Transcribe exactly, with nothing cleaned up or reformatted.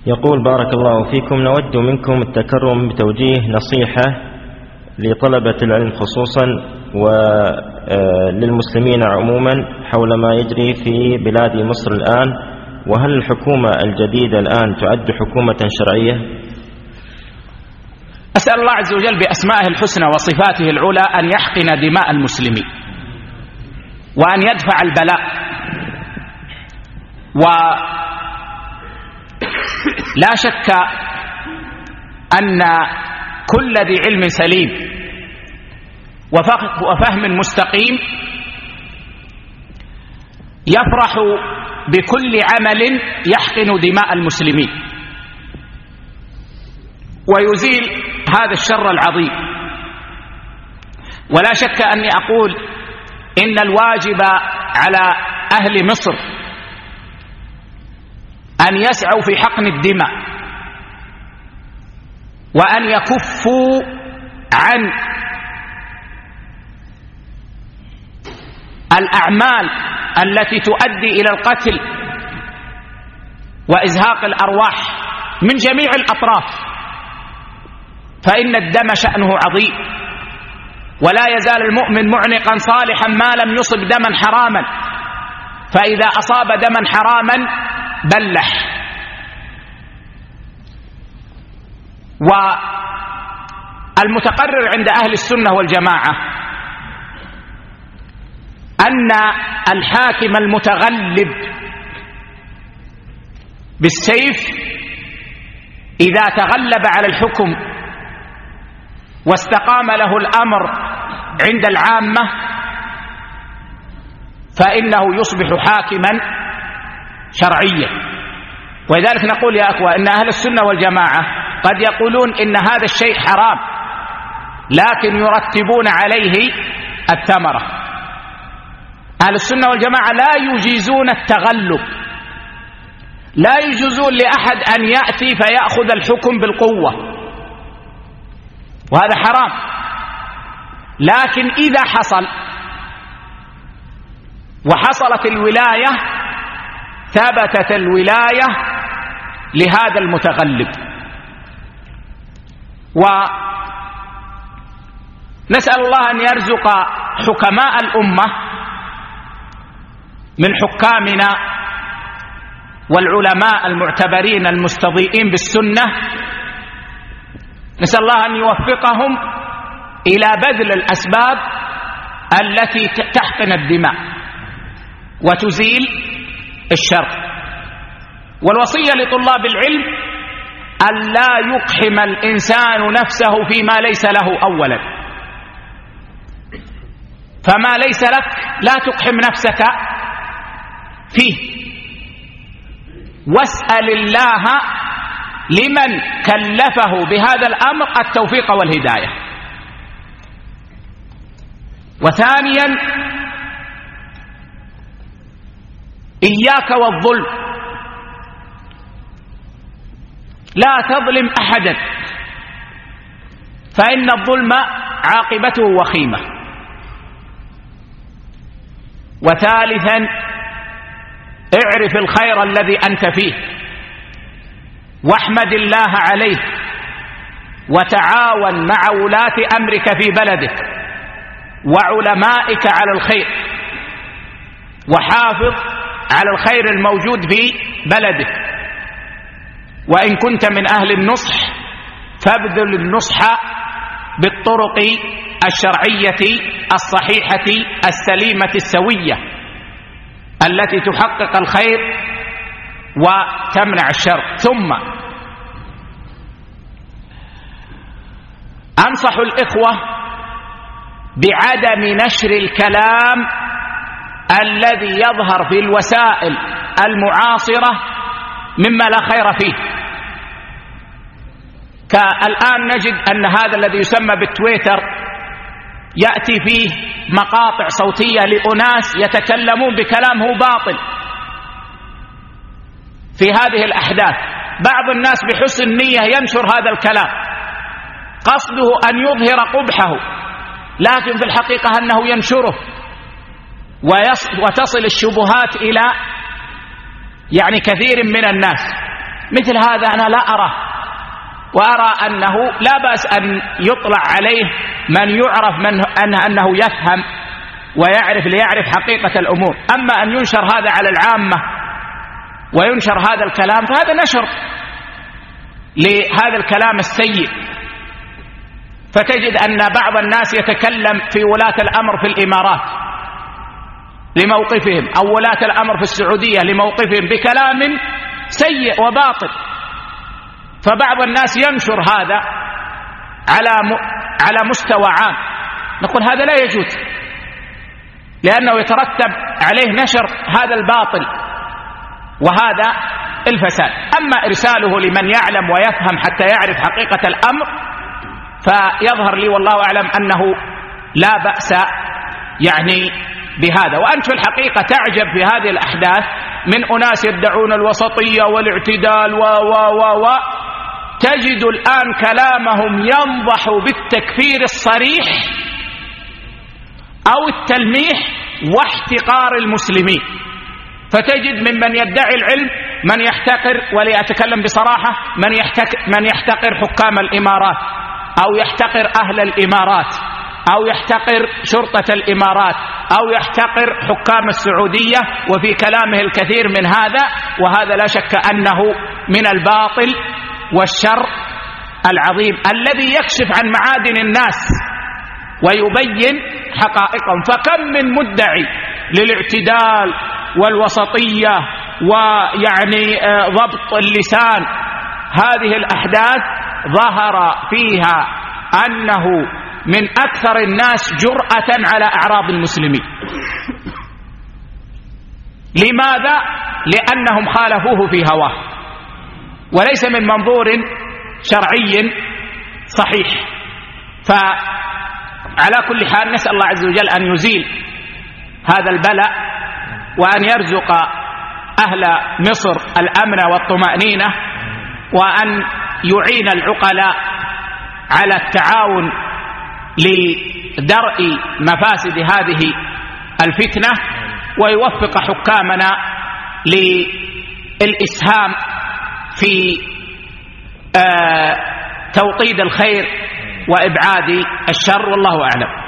يقول: بارك الله فيكم، نود منكم التكرم بتوجيه نصيحة لطلبة العلم خصوصا وللمسلمين عموما حول ما يجري في بلاد مصر الآن، وهل الحكومة الجديدة الآن تعد حكومة شرعية؟ أسأل الله عز وجل بأسمائه الحسنى وصفاته العلى أن يحقن دماء المسلمين وأن يدفع البلاء، ولا شك أن كل ذي علم سليم وفهم مستقيم يفرح بكل عمل يحقن دماء المسلمين ويزيل هذا الشر العظيم. ولا شك أني أقول إن الواجب على أهل مصر أن يسعوا في حقن الدماء وأن يكفوا عن الأعمال التي تؤدي إلى القتل وإزهاق الأرواح من جميع الأطراف، فإن الدم شأنه عظيم، ولا يزال المؤمن معنقا صالحا ما لم يصب دما حراما، فإذا أصاب دما حراما بلح. والمتقرر عند أهل السنة والجماعة أن الحاكم المتغلب بالسيف إذا تغلب على الحكم واستقام له الأمر عند العامة فإنه يصبح حاكما شرعيا. ولذلك نقول يا أخوة إن أهل السنة والجماعة قد يقولون إن هذا الشيء حرام لكن يرتبون عليه الثمرة. أهل السنة والجماعة لا يجيزون التغلب، لا يجوزون لأحد أن يأتي فيأخذ الحكم بالقوة، وهذا حرام. لكن إذا حصل وحصلت الولاية ثبتت الولاية لهذا المتغلب. ونسأل الله أن يرزق حكماء الأمة من حكامنا والعلماء المعتبرين المستضيئين بالسنة، نسأل الله أن يوفقهم إلى بذل الأسباب التي تحقن الدماء وتزيل الشر. والوصية لطلاب العلم أن لا يقحم الإنسان نفسه فيما ليس له أولا، فما ليس لك لا تقحم نفسك فيه، واسأل الله لمن كلفه بهذا الأمر التوفيق والهداية. وثانيا إياك والظلم، لا تظلم أحدا فإن الظلم عاقبته وخيمة. وثالثا اعرف الخير الذي أنت فيه واحمد الله عليه، وتعاون مع ولاة أمرك في بلدك وعلمائك على الخير، وحافظ على الخير الموجود في بلدك. وإن كنت من أهل النصح فابذل النصح بالطرق الشرعية الصحيحة السليمة السوية التي تحقق الخير وتمنع الشر. ثم أنصح الإخوة بعدم نشر الكلام الذي يظهر في الوسائل المعاصرة مما لا خير فيه. كالآن نجد أن هذا الذي يسمى بالتويتر يأتي فيه مقاطع صوتية لأناس يتكلمون بكلام هو باطل في هذه الأحداث. بعض الناس بحسن نية ينشر هذا الكلام قصده أن يظهر قبحه، لكن في الحقيقة أنه ينشره وتصل الشبهات إلى يعني كثير من الناس. مثل هذا أنا لا أراه، وأرى أنه لا بأس أن يطلع عليه من يعرف من أنه, أنه يفهم ويعرف ليعرف حقيقة الأمور. أما أن ينشر هذا على العامة وينشر هذا الكلام فهذا نشر لهذا الكلام السيء. فتجد أن بعض الناس يتكلم في ولاة الأمر في الإمارات لموقفهم، أو ولاة الأمر في السعودية لموقفهم، بكلام سيء وباطل. فبعض الناس ينشر هذا على على مستوى عام، نقول هذا لا يجوز، لأنه يترتب عليه نشر هذا الباطل وهذا الفساد. أما إرساله لمن يعلم ويفهم حتى يعرف حقيقة الأمر فيظهر لي والله أعلم أنه لا بأس يعني بهذا. وأنت في الحقيقة تعجب في هذه الأحداث من أناس يدعون الوسطية والاعتدال و و و و تجد الآن كلامهم ينضح بالتكفير الصريح أو التلميح واحتقار المسلمين. فتجد ممن يدعي العلم من يحتقر، وليتكلم بصراحة، من يحتقر, من يحتقر حكام الإمارات، أو يحتقر أهل الإمارات، أو يحتقر شرطة الإمارات، أو يحتقر حكام السعودية، وفي كلامه الكثير من هذا. وهذا لا شك أنه من الباطل والشر العظيم الذي يكشف عن معادن الناس ويبين حقائقهم. فكم من مدعي للاعتدال والوسطية ويعني ضبط اللسان، هذه الأحداث ظهر فيها أنه من أكثر الناس جرأة على أعراض المسلمين. لماذا؟ لأنهم خالفوه في هواه وليس من منظور شرعي صحيح. فعلى كل حال نسأل الله عز وجل أن يزيل هذا البلاء، وأن يرزق أهل مصر الأمن والطمأنينة، وأن يعين العقلاء على التعاون لدرء مفاسد هذه الفتنة، ويوفق حكامنا للإسهام في توطيد الخير وإبعاد الشر، والله أعلم.